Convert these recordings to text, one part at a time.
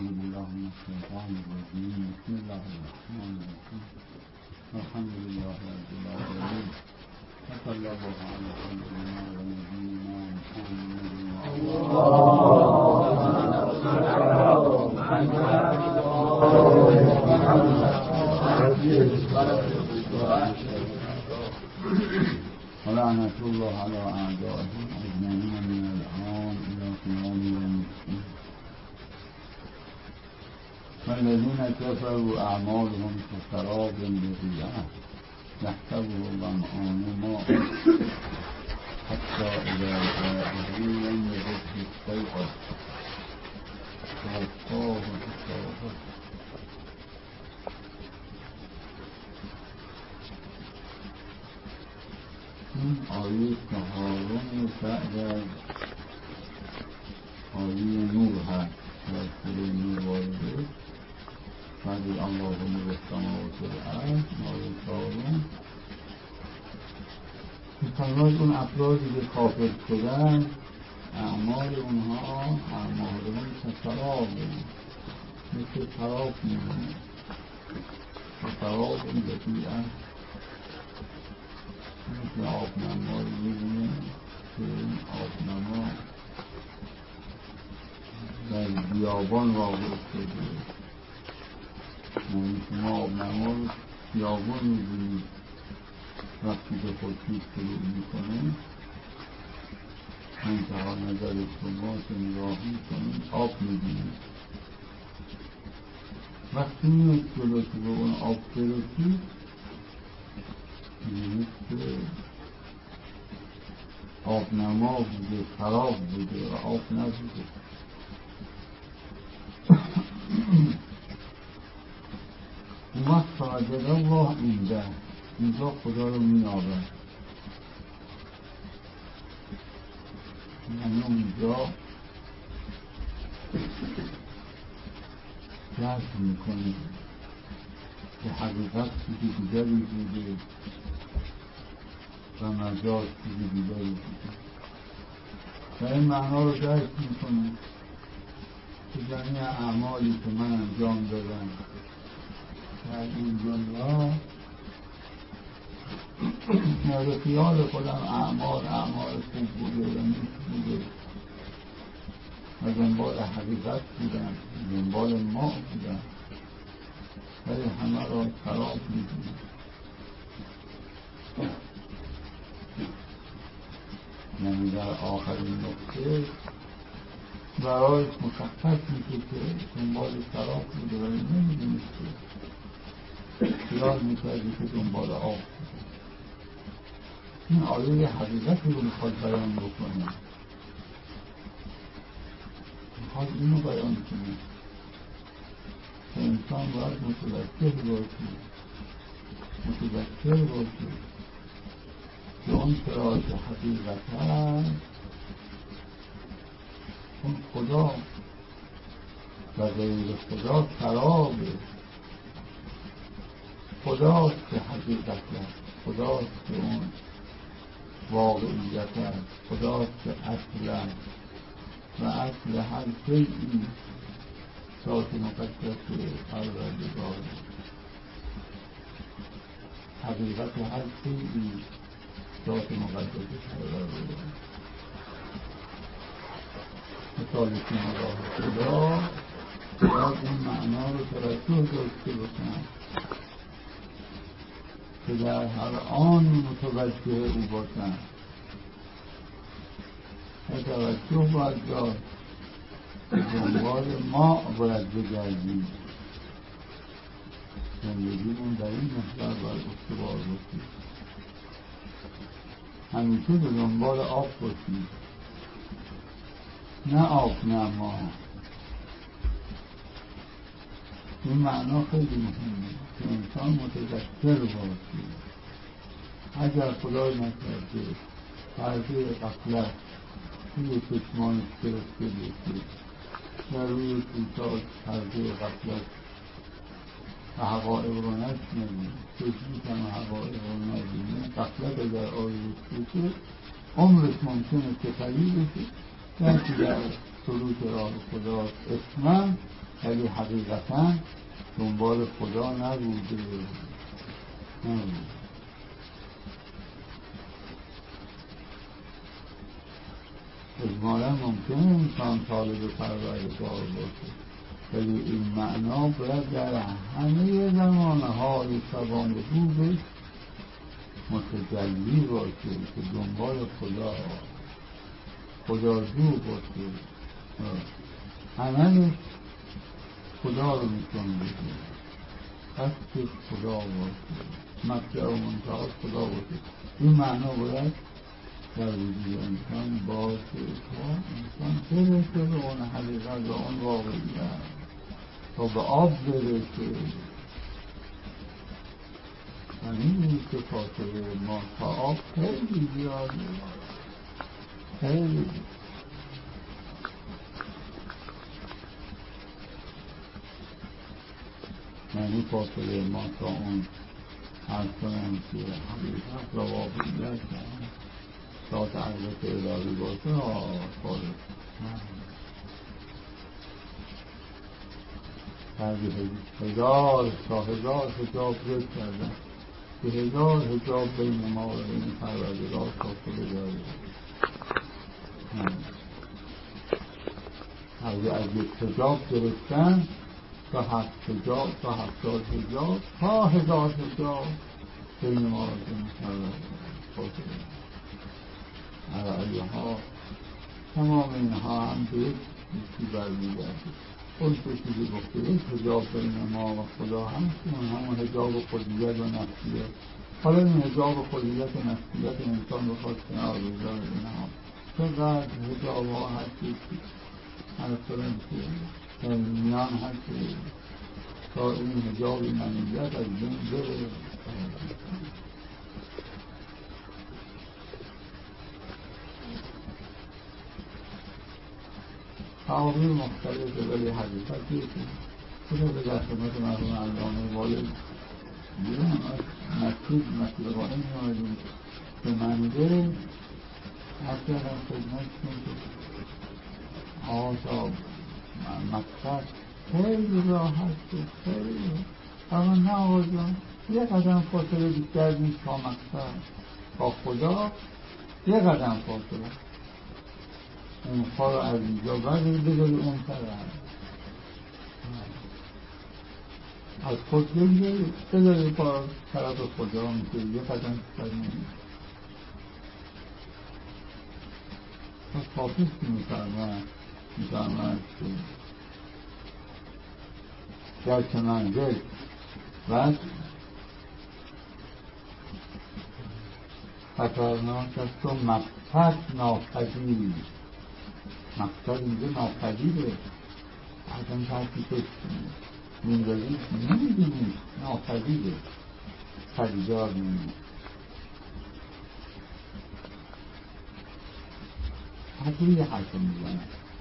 أعوذ بالله من الشيطان الرجيم. بسم الله الرحمن الرحيم. الحمد لله رب العالمين. وصلى الله على سيدنا ونبينا محمد ولعنة الله على أعدائهم أجمعين من الآن إلى قيام يوم الدين. والذين كفروا أعمالهم كسراب بقيعة يحسبه الظمآن ماء حتى إذا جاءه لم يجده شيئا ووقاه حسابه. این آیه چهارم بعد از آیه نور هست و سوره نور وارده. بعد الله نور السماوات والارض آیه چهارم می‌فرماید اون افرادی که کافر شدن اعمال اونها اعمالهم کسراب مثل سراب می‌مونه. سراب بقیعة مثل آبنما رو می‌بینه که این آبنما در بیابان واقع شده. یعنی شما آبنما رو بیابان می‌بینید وقتی که خورشید طلوع می‌کنه، منتها نظر شما که نگاه می‌کنید آب می‌بینید. وقتی می‌اید جلو که به اون آب برسید می‌بینید که آبنما بوده، خراب بوده و آب نبوده. اون وقت فوجد الله عنده، اینجا خدا رو می‌یابد. یعنی اونجا درک می‌کنه که حقیقت چیز دیگری بوده و مجاز چیز دیگری بوده و این معنا رو درک می‌کنه که جمعی اعمالی که من انجام دادم در این دنیا به خیال خودم اعمال خوب بوده و نیک بوده و دنبال حقیقت بودم، دنبال ما بودم، ولی همه را خراب می‌دونم. یعنی در آخرین نقطه برایش مشخص میشه که دنبال خراب بوده ولی نمی‌دونسته. خیال می‌کردی که دنبال آب بوده. این آیه حقیقتی رو میخواد بیان بکنه، میخواد اینو بیان کنه که انسان باید متذکر باشه که اون چرا که حقیقت هست اون خدا و غیر خدا خرابه. خداست که حقیقت هست، خداست که اون واقعیت هست، خداست که اصل هست و اصل هر شیئی ذات مقدس پروردگار. حقیقت هر شیئی ذات مقدس پروردگار. مثال که نگاه خدا باید این معنا رو توجه داشته باشن که در هر آن متوجه او باشن و توجه باید داشت دنبال ما باید بگردیم. زندگیمون در این محور باید استوار باشیم، همیشه به دنبال آب باشیم، نه آب نه ما. این معنا خیلی مهمه که انسان متذکر باشه. اگر خدای نکرده پرده غفلت روی چشمانش گرفته بشه و روی چشمانش پرده غفلت و حقایق رو نشنوی، چشمش هم حقایق رو نبینه، غفلت اگر آیش بشه عمرش ممکنه سپری بشه، یعنی در سلوک راه خدا اسمم و ولی حقیقتا دنبال خدا نبوده. اجمالا ممکنه انسان طالب پروردگار باشه، ولی این معنا باید در همه زمان حال شبان روزش متجلی باشه که دنبال خداجو باشه، عملش خدا رو میتونه بگه، قصدش خدا باشه، مبدأ و منتهاش خدا باشه. این معنا باید در وجود انسان باشه تا انسان برسه به اون حقیقت و اون واقعیت، تا به آب برسه. و میدونی که فاصله ما تا آب خیلی زیاده، خیلی. یعنی فاصله ما تا اون هر کنم که حقیقت و واقعیت تا تعریف الهی باشه خالص هزار تا هزار حجاب رد کردن که هزار حجاب بین ما و بین پروردگار فاصله داره. از یک حجاب گرفتن تا 7 حجاب تا 70 حجاب تا 1000 حجاب بین ما و بین پروردگار فاصله داره. ها تمام اینها هم به یکی برمیگرده. اون چیزی گفته یک حجاب بین ما و خدا هست، اون همون حجاب خودیت و نفسیت. حالا این حجاب خودیت و نفسیت انسان رو خواست کنار بگذاره اینها چقدر حجاب ها هستی هر سرم که میان هستی تا این حجاب منیت از بین بره. تعابیر مختلفه ولی حقیقتی که به در خدمت مرحوم علامه والد دیدم از مسجد قائم می‌آمدیم به منزل عرض کردم خدمتشون که آقا مقصد خیلی راحت شد، خیلی اما نه آقا جان یه قدم فاصله بیشتر نیست تا مقصد، تا خدا یه قدم فاصله، اون پا رو از اینجا بذاری اون طرف، از خود بذاری پا طرف خدا میشه یه قدم بیشتر نیست. پس حافظ که میفرمد که در چه منزل و خطرناک است و مقصد ناپذیر. مقصد اینجا ناپذیره، اصلا ترکی که میندازید نمیدونید ناپذیره، پدیدار نمید. حتی یه حرف میزنه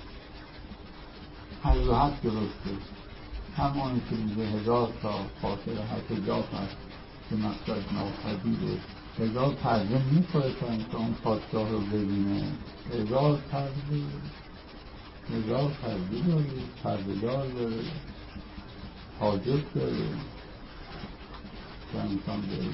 هر دو حرف درسته، همانی که میگه 1000 تا فاصله هست 1000 هست که مقصد ناپذیره. 1000 پرده میخوره تا انسان پادشاه رو ببینه، 1000 پرده داره، پردهدار داره، حاجب داره که انسان داره.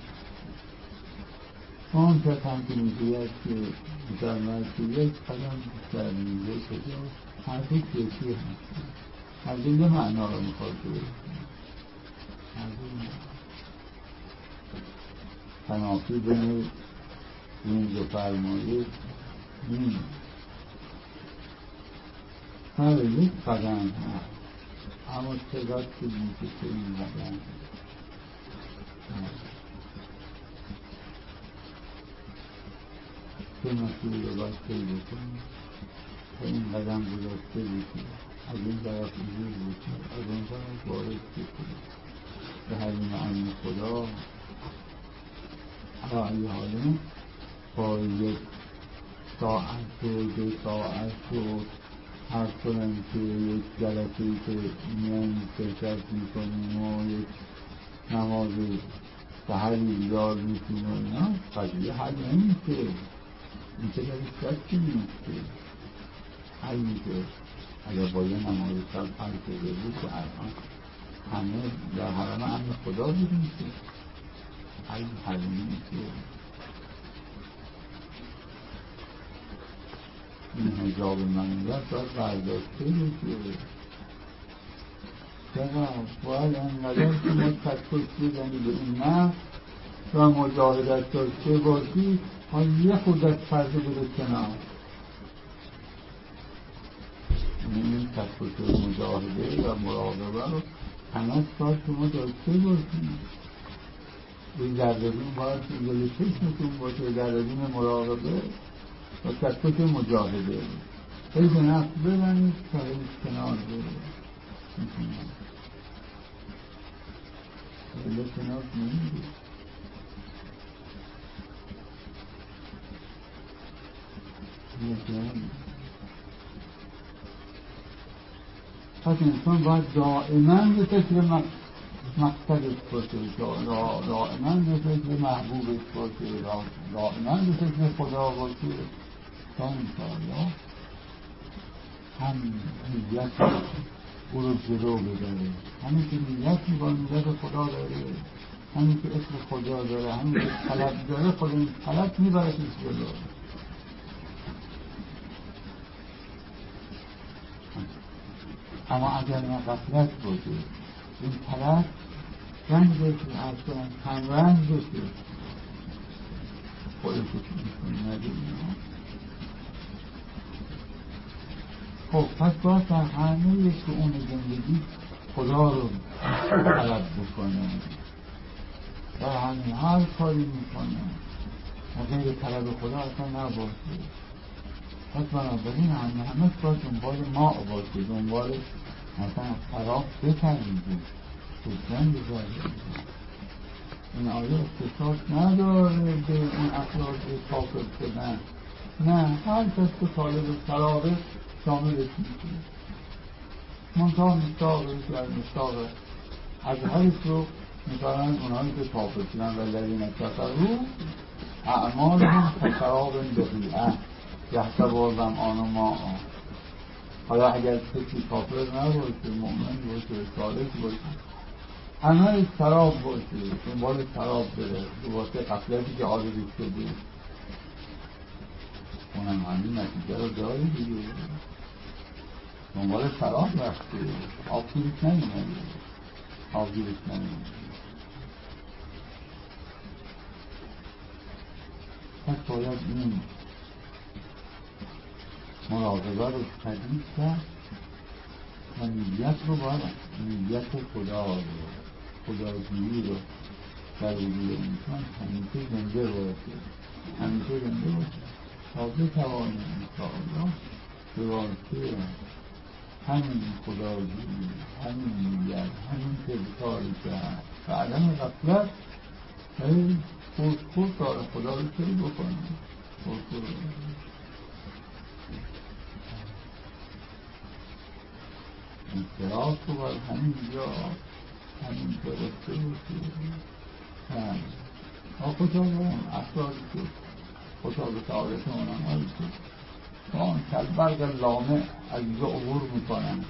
اون کس هم که میگوید که می‌فرماید که یک قدم بیشتر میگه کجا هر دو کیفی هست، هر دو یه معنا رو میخواد برسید، هر دو تنافی بین این دو فرمایه نیست. هر یک قدم هست اما چقدر که میشه این قدم که مسئول رو باید پی بکنیم تا این قدم گذاشته بکنیم، از این طرف عزیز بکنیم، از اون طرف وارد بکنیم به حریم امن خدا. رأی حالیم با یک ساعت و 2 ساعت و هر کنم که یک جلسه‌ای که میان شرکت میکنیم و یک نماز سحری بیدار میکنیم و اینا قضیه حل نمیشه، این که در شکی نیست که حل میشه. اگر با یه نماز شب حل شده بود که الان همه در حرم امن خدا بودیم که حلیمی که این حجاب منیت باید برداشته بشه. چرا باید انقدر که ما تکش بزنی به این نفس و مجاهدت داشته باشی، حالا یه خود از فرده بده کنار. این تکش مجاهده و مراقبه رو همه باید که ما داشته باشیم. این دردبین باید جلو چشمتون باشه، دردبین مراقبه و تکش مجاهده. ای به نفس بزنید تا هیچ کنار بره بله کنار نمیده. پس انسان باید دائما به فکر مقصدش باشه، دائما به فکر محبوبش باشه، دائما به فکر خدا باشه تا انشاءالله هم نیت او رو جلو ببره. همین که نیت میکنه نیت خدا داره، همین که اسم خدا داره، همین که طلب داره، خدا این طلب میبره که جلو. اما اگر نه غفلت باشه این طلب رنگ بشه، از کنم رنگ بشه، خودش میکنه نداریم. خب پس باید در همه شئون زندگی خدا رو طلب بکنه، در همین هر کاری میکنه و غیر طلب خدا اصلا نباشه. پس بنابراین همه باید دنبال ما باشه، دنبال مثلا خراب بکنید سوچن بذارید. این آیه اختصاص نداره به اون افراد کافر شدن، نه، هر کس که طالب سرابه شاملش میشه. منطقه مستاقه که از مستاقه از هرش رو میکنن اونهایی که کافر شدن و لذین کفروا اعمالهم کسراب بقیعة یحسبه الظمآن ماء. حالا اگر کسی کافر نباشه، مؤمن باشه، صالح باشه، همه سراب باشه، دنبال سراب بره، واسه غفلتی که عادتش شده، اونم همین نتیجه رو داره دیگه. دنبال سراب رفته، آب گیرش نمیمونه، آب گیرش نمیمونه. پس باید این مراقبه رو شدید کرد و نیت رو باید نیت خدا رو، خداگیری رو در وجود انسان همیشه زنده باشه، همیشه زنده باشه تا بتوانیم انشاءالله به واسطه همین خداگیری، همین نیت، همین تذکاری کرد و عدم غفلت خود کار خدا رو چه بکنیم. انصراف رو باید همین جا همین جا رسته باشیم. خدا اون افرادی که خدا به تعالیت اونم هایی که آن کلبرگ لامع از اینجا عبور میکنن،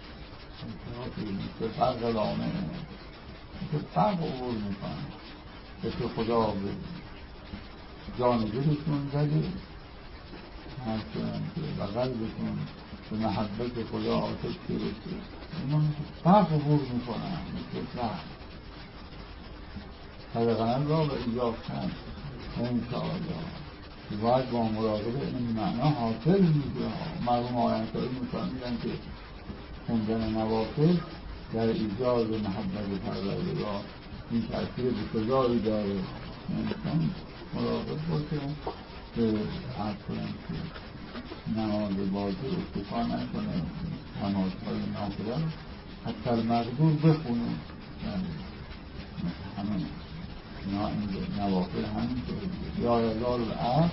به برق لامع به برق عبور میکنن، به خدا به جان دلشون زده، همچنان که بغل بکن به محبت خدا آتش گرفته، اینا برق عبور میکنن مثل برق. صدقنال را به ایجاب کن انشاءالله که باید با مراقبه این معنا حاصل میشه. مرحوم آینسایی میفهمیدن که خوندن نوافل در ایجاد محبت پروردگار این تأثیر بسزایی داره. انسان مراقب باشه که عرض کنم که نماز بازی اکتفا نکنه، نمازهای نافله رو حتی المقدور بخونه. همین نوافل همین طور یا یزال العبد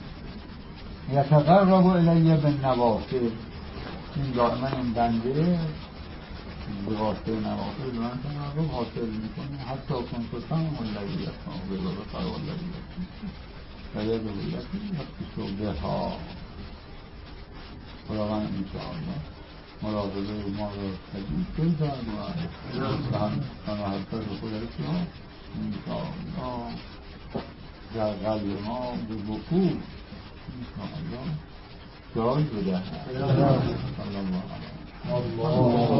یتقرب الی بالنوافل. این دائما این بنده به واسطه نوافل من تقرب حاصل میکنه حتی کنت تمام الذی یسمع بالبصر والذی و یده یکفی شعبه ها. خداوند انشاءالله مراقبه ما را شدید بزن و محبت خودت را انشاءالله در قلب ما به وقوع انشاءالله جای بدهد. الله